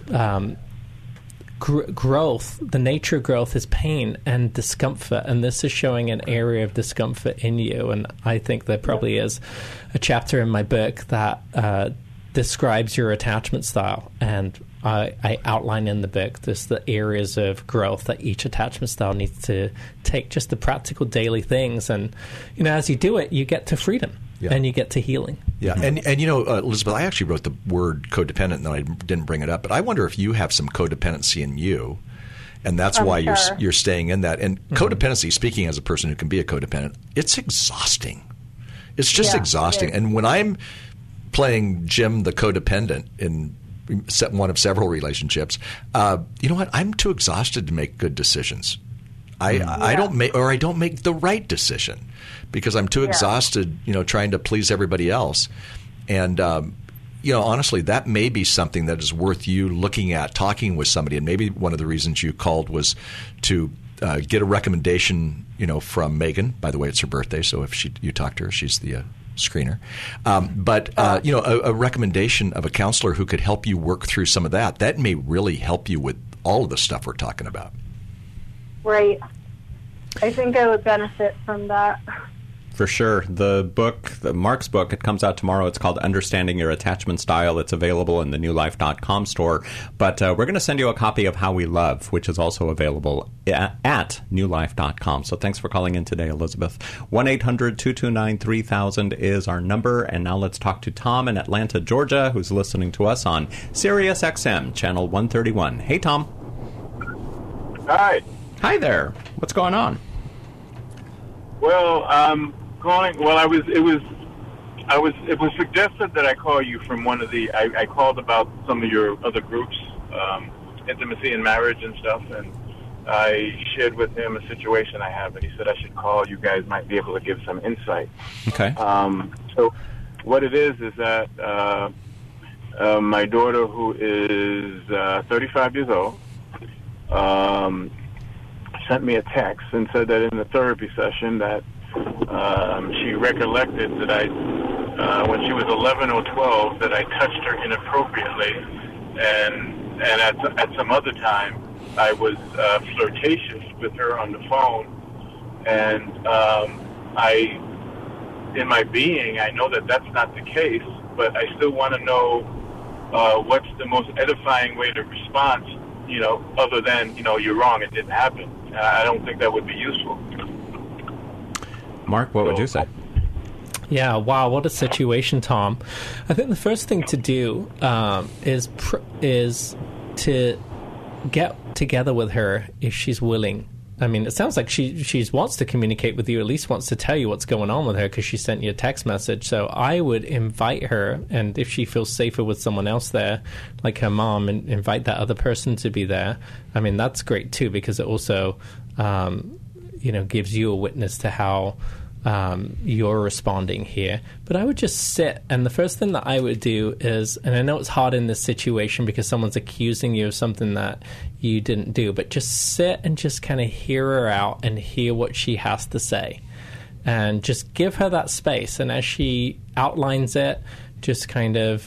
growth, the nature of growth is pain and discomfort, and this is showing an area of discomfort in you. And I think there probably is a chapter in my book that describes your attachment style, and I outline in the book just the areas of growth that each attachment style needs to take, just the practical daily things. And as you do it, you get to freedom and you get to healing. And Elizabeth, I actually wrote the word codependent and then I didn't bring it up, but I wonder if you have some codependency in you, and that's why you're staying in that. And codependency, speaking as a person who can be a codependent, it's exhausting. It's just exhausting. And when I'm playing Jim the codependent in one of several relationships, you know what? I'm too exhausted to make good decisions. I don't make the right decision because I'm too exhausted, trying to please everybody else. And honestly, that may be something that is worth you looking at, talking with somebody. And maybe one of the reasons you called was to get a recommendation, from Megan. By the way, it's her birthday, so if you talk to her, she's the screener. But a recommendation of a counselor who could help you work through some of that. That may really help you with all of the stuff we're talking about. Right. I think I would benefit from that. For sure. The book, Mark's book, it comes out tomorrow. It's called Understanding Your Attachment Style. It's available in the newlife.com store. But we're going to send you a copy of How We Love, which is also available at newlife.com. So thanks for calling in today, Elizabeth. 1-800-229-3000 is our number. And now let's talk to Tom in Atlanta, Georgia, who's listening to us on Sirius XM, channel 131. Hey, Tom. Hi. Hi there. What's going on? Well, calling. Well, it was It was suggested that I call you from one of the. I called about some of your other groups, intimacy and marriage and stuff, and I shared with him a situation I have, and he said I should call. You guys might be able to give some insight. Okay. So what it is that my daughter, who is 35 years old, sent me a text and said that in the therapy session that she recollected that when she was 11 or 12, that I touched her inappropriately, and at some other time I was flirtatious with her on the phone, and in my being, I know that that's not the case, but I still want to know what's the most edifying way to respond, other than, you're wrong, it didn't happen. I don't think that would be useful. Mark, what would you say? Yeah, wow, what a situation, Tom. I think the first thing to do is to get together with her if she's willing. I mean, it sounds like she wants to communicate with you, at least wants to tell you what's going on with her because she sent you a text message. So I would invite her, and if she feels safer with someone else there, like her mom, and invite that other person to be there. I mean, that's great too, because it also, gives you a witness to how you're responding here. But I would just sit, and the first thing that I would do is, and I know it's hard in this situation because someone's accusing you of something that you didn't do, but just sit and just kind of hear her out and hear what she has to say, and just give her that space. And as she outlines it, just kind of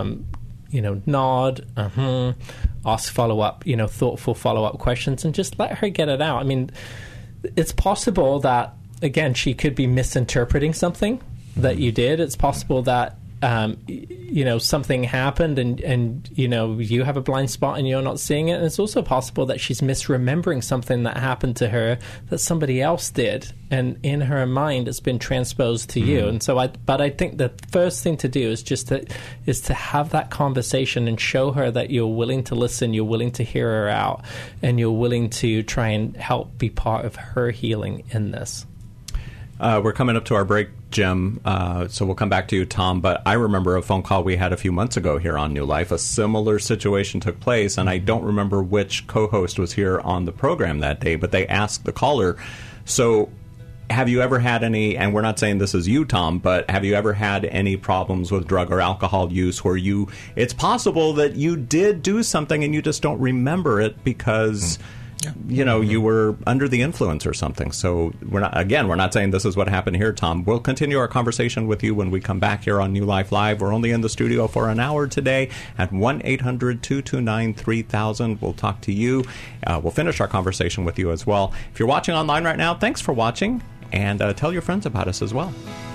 nod, ask follow-up, thoughtful follow-up questions, and just let her get it out. I mean, it's possible that, again, she could be misinterpreting something that you did. It's possible that, something happened and you have a blind spot and you're not seeing it. And it's also possible that she's misremembering something that happened to her that somebody else did. And in her mind, it's been transposed to you. And so I think the first thing to do is to have that conversation and show her that you're willing to listen, you're willing to hear her out, and you're willing to try and help be part of her healing in this. We're coming up to our break, Jim, so we'll come back to you, Tom. But I remember a phone call we had a few months ago here on New Life. A similar situation took place, and I don't remember which co-host was here on the program that day, but they asked the caller, so have you ever had any, and we're not saying this is you, Tom, but have you ever had any problems with drug or alcohol use where it's possible that you did do something and you just don't remember it because... you were under the influence or something. So we're not saying this is what happened here, Tom. We'll continue our conversation with you when we come back here on New Life Live. We're only in the studio for an hour today at 1-800-229-3000. We'll talk to you. We'll finish our conversation with you as well. If you're watching online right now, thanks for watching, and tell your friends about us as well.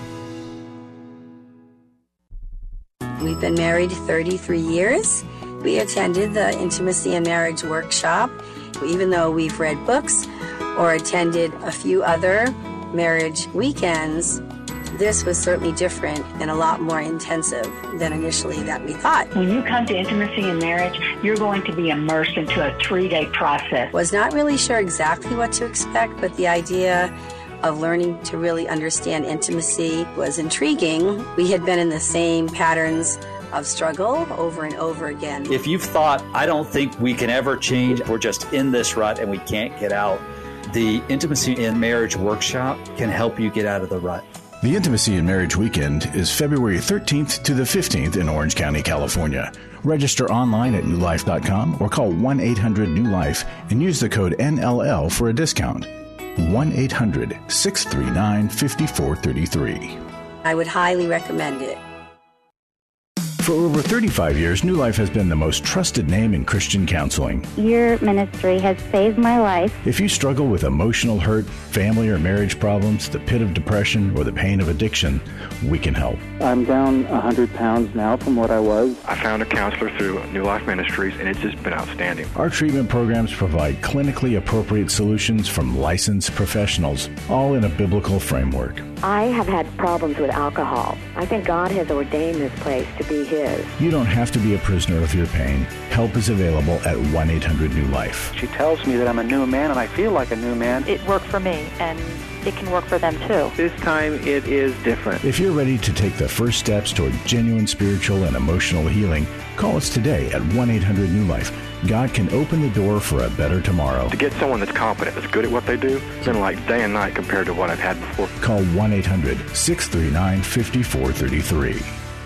We've been married 33 years. We attended the Intimacy and Marriage Workshop. Even though we've read books or attended a few other marriage weekends, this was certainly different and a lot more intensive than initially that we thought. When you come to Intimacy and Marriage, you're going to be immersed into a 3-day process. Was not really sure exactly what to expect, but the idea of learning to really understand intimacy was intriguing. We had been in the same patterns of struggle over and over again. If you've thought, I don't think we can ever change, we're just in this rut and we can't get out, the Intimacy and Marriage Workshop can help you get out of the rut. The Intimacy and Marriage Weekend is February 13th to the 15th in Orange County, California. Register online at newlife.com or call 1-800-NEW-LIFE and use the code NLL for a discount. 1-800-639-5433. I would highly recommend it. For over 35 years, New Life has been the most trusted name in Christian counseling. Your ministry has saved my life. If you struggle with emotional hurt, family or marriage problems, the pit of depression, or the pain of addiction, we can help. I'm down 100 pounds now from what I was. I found a counselor through New Life Ministries, and it's just been outstanding. Our treatment programs provide clinically appropriate solutions from licensed professionals, all in a biblical framework. I have had problems with alcohol. I think God has ordained this place to be His. You don't have to be a prisoner of your pain. Help is available at 1-800-NEW-LIFE. She tells me that I'm a new man, and I feel like a new man. It worked for me, and it can work for them too. This time it is different. If you're ready to take the first steps toward genuine spiritual and emotional healing, call us today at 1-800-NEW-LIFE. God can open the door for a better tomorrow. To get someone that's competent, that's good at what they do, it's been like day and night compared to what I've had before. Call 1-800-639-5433.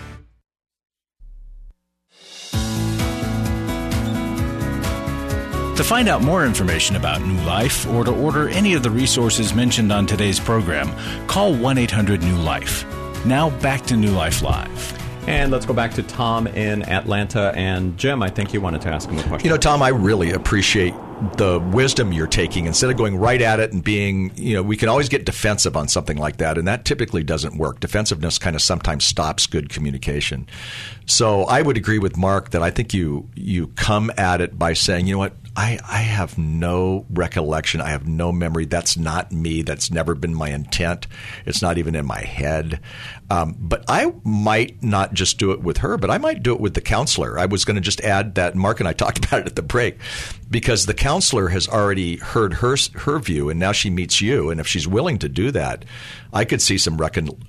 To find out more information about New Life or to order any of the resources mentioned on today's program, call 1-800-NEW-LIFE. Now back to New Life Live. And let's go back to Tom in Atlanta. And Jim, I think you wanted to ask him a question. You know, Tom, I really appreciate the wisdom you're taking. Instead of going right at it and being, we can always get defensive on something like that, and that typically doesn't work. Defensiveness kind of sometimes stops good communication. So I would agree with Mark that I think you come at it by saying, you know what, I have no recollection. I have no memory. That's not me. That's never been my intent. It's not even in my head. But I might not just do it with her, but I might do it with the counselor. I was going to just add that Mark and I talked about it at the break, because the counselor has already heard her view, and now she meets you. And if she's willing to do that, I could see some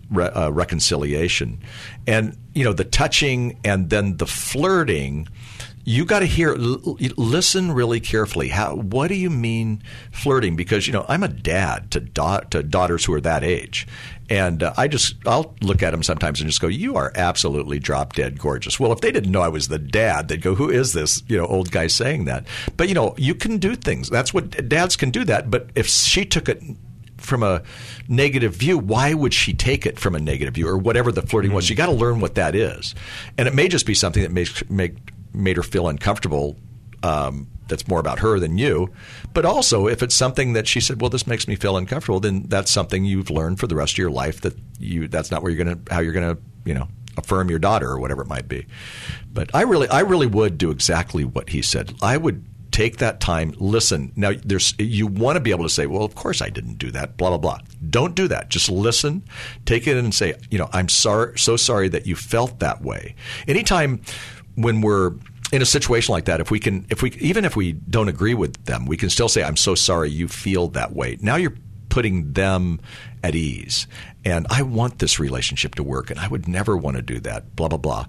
reconciliation. And, the touching and then the flirting, you got to listen really carefully. What do you mean flirting? Because, I'm a dad to daughters who are that age. And I'll look at them sometimes and just go, you are absolutely drop dead gorgeous. Well, if they didn't know I was the dad, they'd go, who is this, old guy saying that? But, you can do things. That's what dads can do that. But if she took it from a negative view, why would she take it from a negative view, or whatever the flirting was? You got to learn what that is. And it may just be something that made her feel uncomfortable. That's more about her than you. But also, if it's something that she said, well, this makes me feel uncomfortable, then that's something you've learned for the rest of your life, that's not how you're going to affirm your daughter or whatever it might be. But I really would do exactly what he said. I would take that time, listen. Now, you want to be able to say, well, of course I didn't do that, blah, blah, blah. Don't do that. Just listen, take it in and say, I'm sorry, so sorry that you felt that way. Anytime when we're in a situation like that, even if we don't agree with them, we can still say, I'm so sorry you feel that way. Now you're putting them at ease. And I want this relationship to work, and I would never want to do that, blah, blah, blah.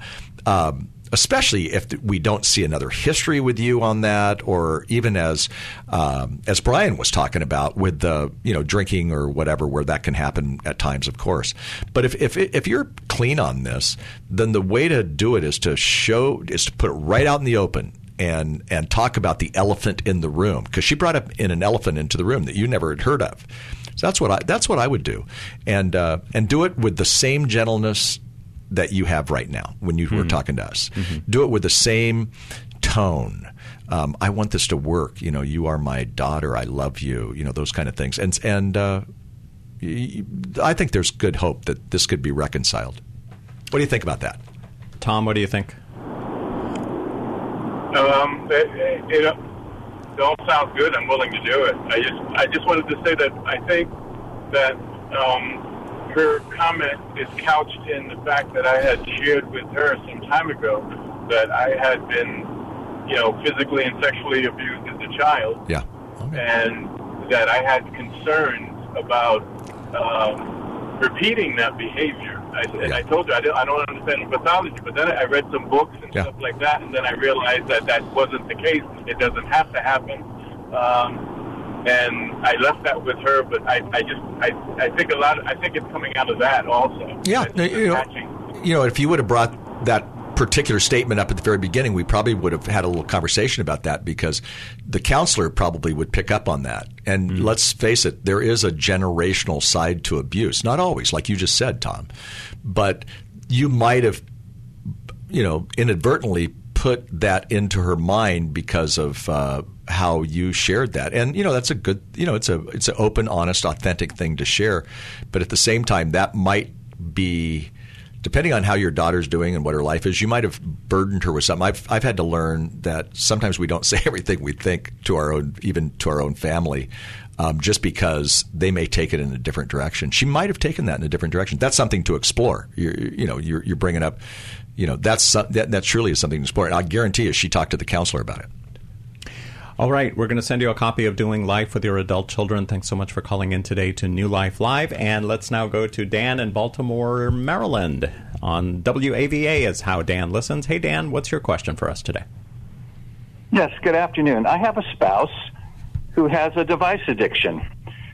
Especially if we don't see another history with you on that, or even as Brian was talking about with the drinking or whatever, where that can happen at times, of course. But if you're clean on this, then the way to do it is to put it right out in the open and talk about the elephant in the room, because she brought an elephant into the room that you never had heard of. So that's what I would do, and do it with the same gentleness that you have right now when you were talking to us. Mm-hmm. Do it with the same tone. I want this to work. You are my daughter. I love you. Those kind of things. And I think there's good hope that this could be reconciled. What do you think about that? Tom, what do you think? It all sounds good. I'm willing to do it. I just wanted to say that I think that her comment is couched in the fact that I had shared with her some time ago that I had been, physically and sexually abused as a child. Yeah. Okay. And that I had concerns about repeating that behavior. I told her I don't understand pathology, but then I read some books and stuff like that, and then I realized that wasn't the case. It doesn't have to happen. And I left that with her, but I think I think it's coming out of that also. Yeah, if you would have brought that particular statement up at the very beginning, we probably would have had a little conversation about that, because the counselor probably would pick up on that. And let's face it, there is a generational side to abuse. Not always, like you just said, Tom, but you might have, inadvertently put that into her mind because of how you shared that. And, that's a good, it's an open, honest, authentic thing to share. But at the same time, that might be, depending on how your daughter's doing and what her life is, you might have burdened her with something. I've had to learn that sometimes we don't say everything we think to our own, even to our own family. just because they may take it in a different direction. She might have taken that in a different direction. That's something to explore. You're bringing up, that surely is something to explore. And I guarantee you she talked to the counselor about it. All right, we're going to send you a copy of Doing Life with Your Adult Children. Thanks so much for calling in today to New Life Live. And let's now go to Dan in Baltimore, Maryland. On WAVA is how Dan listens. Hey, Dan, what's your question for us today? Yes, good afternoon. I have a spouse who has a device addiction.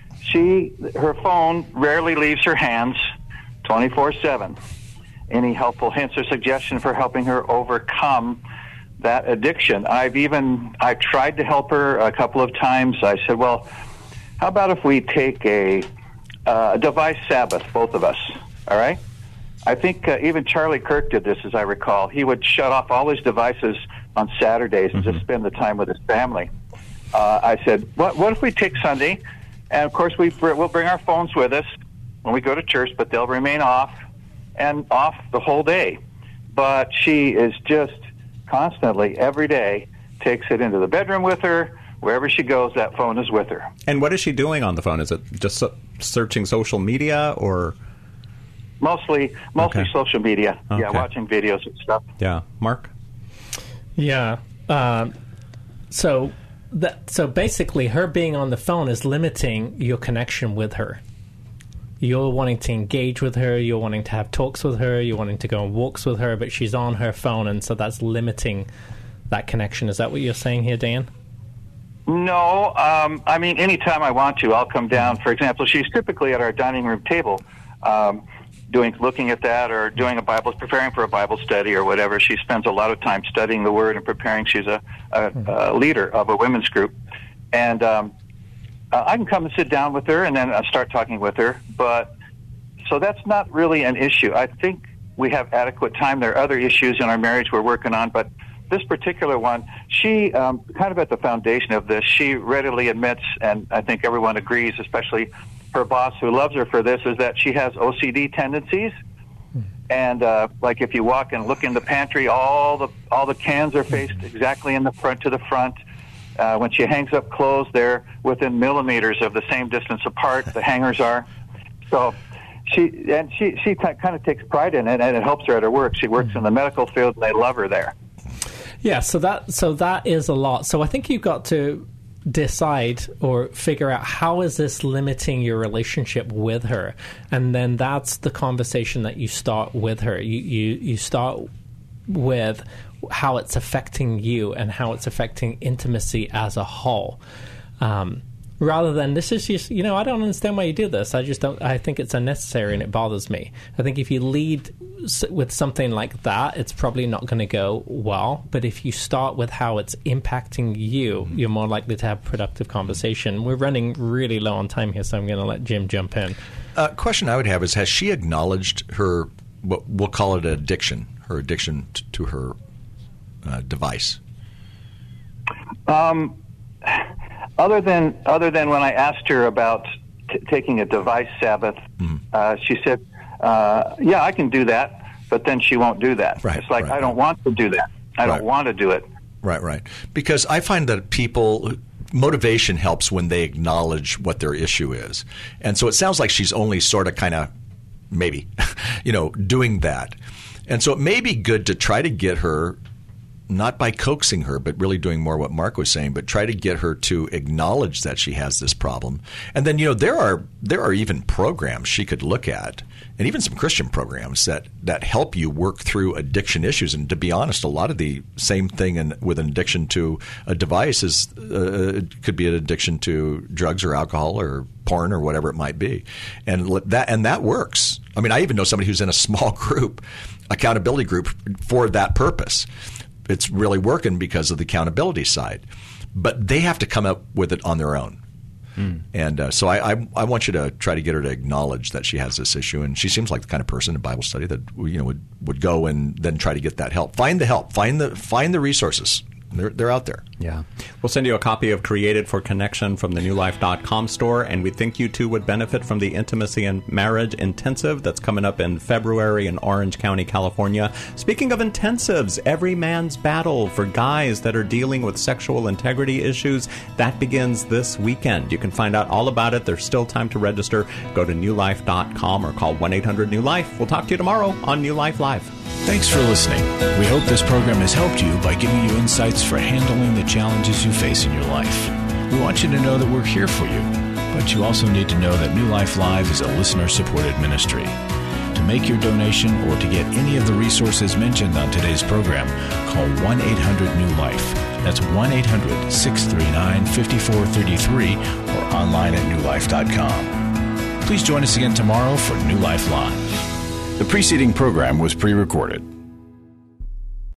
Her phone rarely leaves her hands 24/7. Any helpful hints or suggestion for helping her overcome that addiction? I've tried to help her a couple of times. I said, well, how about if we take a device Sabbath, both of us, all right? I think even Charlie Kirk did this, as I recall. He would shut off all his devices on Saturdays and just spend the time with his family. I said, what if we take Sunday, and of course we'll bring our phones with us when we go to church, but they'll remain off the whole day. But she is just constantly, every day, takes it into the bedroom with her. Wherever she goes, that phone is with her. And what is she doing on the phone? Is it just searching social media or? Mostly social media. Okay. Yeah, watching videos and stuff. Yeah. Mark? Yeah. So basically, her being on the phone is limiting your connection with her. You're wanting to engage with her, you're wanting to have talks with her, you're wanting to go on walks with her, but she's on her phone, and so that's limiting that connection. Is that what you're saying here, Dan? No. Anytime I want to, I'll come down. For example, she's typically at our dining room table looking at that or preparing for a Bible study or whatever. She spends a lot of time studying the Word and preparing. She's a leader of a women's group. And I can come and sit down with her and then start talking with her. So that's not really an issue. I think we have adequate time. There are other issues in our marriage we're working on, but this particular one, she, kind of at the foundation of this, she readily admits, and I think everyone agrees, especially her boss who loves her for this, is that she has OCD tendencies. And like if you walk and look in the pantry, all the cans are faced exactly in the front to the front. When she hangs up clothes, they're within millimeters of the same distance apart. The hangers are. So she kind of takes pride in it, and it helps her at her work. She works in the medical field, and they love her there. Yeah, so that is a lot. So I think you've got to decide or figure out how is this limiting your relationship with her, and then that's the conversation that you start with her. You start with how it's affecting you and how it's affecting intimacy as a whole. Rather than, this is just, I don't understand why you do this. I think it's unnecessary and it bothers me. I think if you lead with something like that, it's probably not going to go well. But if you start with how it's impacting you, you're more likely to have productive conversation. We're running really low on time here, so I'm going to let Jim jump in. Question I would have is, has she acknowledged her, we'll call it addiction, her addiction to her device? Other than when I asked her about taking a device Sabbath, she said, yeah, I can do that, but then she won't do that. Right, it's like, I don't want to do that. I don't want to do it. Right. Because I find that motivation helps when they acknowledge what their issue is. And so it sounds like she's only sort of kind of maybe, doing that. And so it may be good to try to get her, not by coaxing her, but really doing more what Mark was saying, but try to get her to acknowledge that she has this problem. And then, there are even programs she could look at, and even some Christian programs that help you work through addiction issues. And to be honest, a lot of the same thing with an addiction to a device is could be an addiction to drugs or alcohol or porn or whatever it might be. And that works. I mean, I even know somebody who's in a small group, accountability group, for that purpose. It's really working because of the accountability side. But they have to come up with it on their own. And so I want you to try to get her to acknowledge that she has this issue. And she seems like the kind of person in Bible study that would go and then try to get that help. Find the help. Find the resources. They're out there. Yeah. We'll send you a copy of Created for Connection from the newlife.com store, and we think you too would benefit from the Intimacy and Marriage Intensive that's coming up in February in Orange County, California. Speaking of intensives, Every Man's Battle for guys that are dealing with sexual integrity issues, that begins this weekend. You can find out all about it. There's still time to register. Go to newlife.com or call 1-800-NEW-LIFE. We'll talk to you tomorrow on New Life Live. Thanks for listening. We hope this program has helped you by giving you insights for handling the challenges you face in your life. We want you to know that we're here for you, but you also need to know that New Life Live is a listener-supported ministry. To make your donation or to get any of the resources mentioned on today's program, call 1-800-NEW-LIFE. That's 1-800-639-5433 or online at newlife.com. Please join us again tomorrow for New Life Live. The preceding program was pre-recorded.